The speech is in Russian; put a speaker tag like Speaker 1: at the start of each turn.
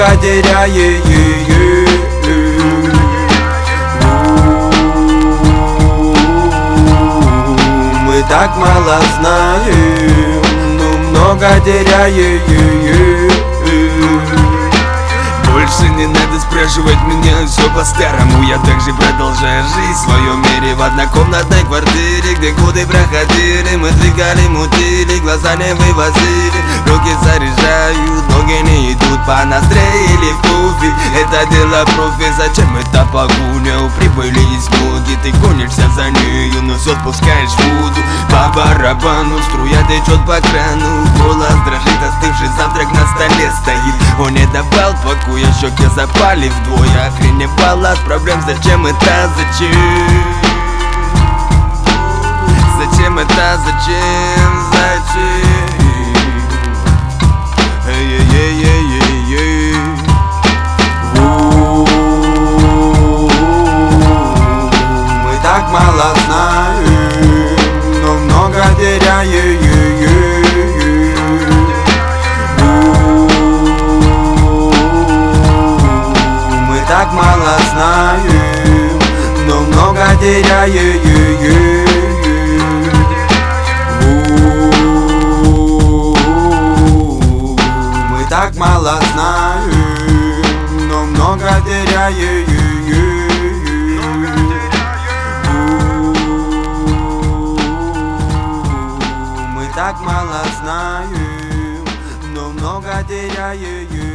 Speaker 1: теряем. Мы так мало знаем, но много теряем.
Speaker 2: Больше не надо спрашивать меня, все по-старому. Я также продолжаю жизнь в своем мире, в однокомнатной квартире, где годы проходили. Мы двигали, мутили, глаза не вывозили. Руки заряжают, ноги не идут по ноздре или в кофе. Это дело профи, зачем это погоня? У прибыли есть ноги, ты гонишься за нею, но все спускаешь в воду. По барабану струя течет по крану, голос дрожит, остывший завтрак на столе стоит. Он не давал покоя, щеки запали вдвое. Охреневал от проблем, зачем это, зачем? Зачем это, зачем?
Speaker 1: Мы так мало знаем, но много теряем. Мы так мало знаем, но много теряем. Мы так мало знаем, но много теряем. Мы так мало знаем, но много теряем.